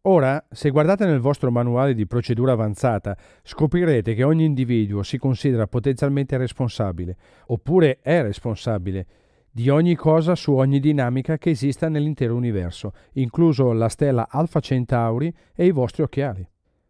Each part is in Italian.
Ora, se guardate nel vostro manuale di procedura avanzata, scoprirete che ogni individuo si considera potenzialmente responsabile, oppure è responsabile, di ogni cosa su ogni dinamica che esista nell'intero universo, incluso la stella Alpha Centauri e i vostri occhiali.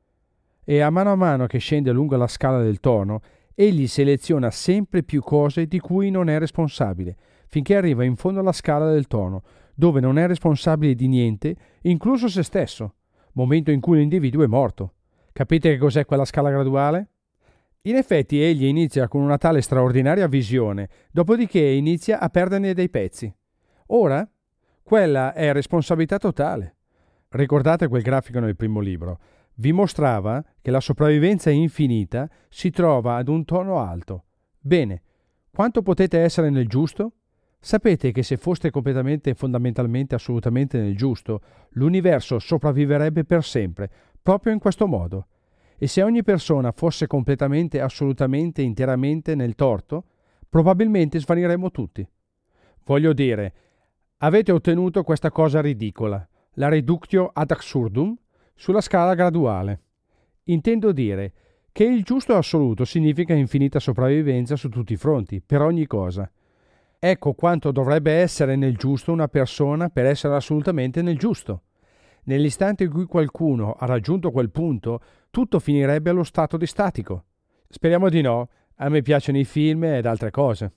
E a mano che scende lungo la scala del tono, egli seleziona sempre più cose di cui non è responsabile, finché arriva in fondo alla scala del tono, dove non è responsabile di niente, incluso se stesso, momento in cui l'individuo è morto. Capite che cos'è quella scala graduale? In effetti egli inizia con una tale straordinaria visione, dopodiché inizia a perderne dei pezzi. Ora, quella è responsabilità totale. Ricordate quel grafico nel primo libro? Vi mostrava che la sopravvivenza infinita si trova ad un tono alto. Bene, quanto potete essere nel giusto? Sapete che se foste completamente, fondamentalmente, assolutamente nel giusto, l'universo sopravviverebbe per sempre, proprio in questo modo. E se ogni persona fosse completamente, assolutamente, interamente nel torto, probabilmente svaniremmo tutti. Voglio dire, avete ottenuto questa cosa ridicola, la reductio ad absurdum, sulla scala graduale. Intendo dire che il giusto assoluto significa infinita sopravvivenza su tutti i fronti, per ogni cosa. Ecco quanto dovrebbe essere nel giusto una persona per essere assolutamente nel giusto. Nell'istante in cui qualcuno ha raggiunto quel punto, tutto finirebbe allo stato di statico. Speriamo di no, a me piacciono i film ed altre cose.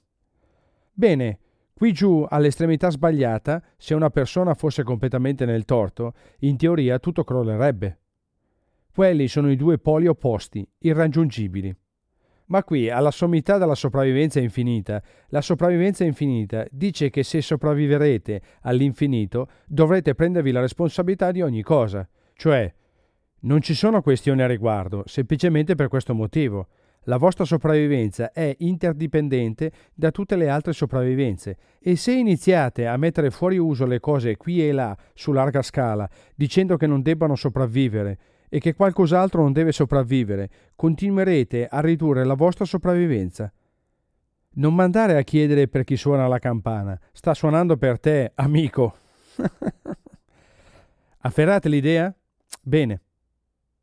Bene, qui giù, all'estremità sbagliata, se una persona fosse completamente nel torto, in teoria tutto crollerebbe. Quelli sono i due poli opposti, irraggiungibili. Ma qui, alla sommità della sopravvivenza infinita, la sopravvivenza infinita dice che se sopravviverete all'infinito dovrete prendervi la responsabilità di ogni cosa. Cioè, non ci sono questioni a riguardo, semplicemente per questo motivo. La vostra sopravvivenza è interdipendente da tutte le altre sopravvivenze e se iniziate a mettere fuori uso le cose qui e là su larga scala, dicendo che non debbano sopravvivere e che qualcos'altro non deve sopravvivere, continuerete a ridurre la vostra sopravvivenza. Non mandare a chiedere per chi suona la campana. Sta suonando per te, amico. Afferrate l'idea? Bene.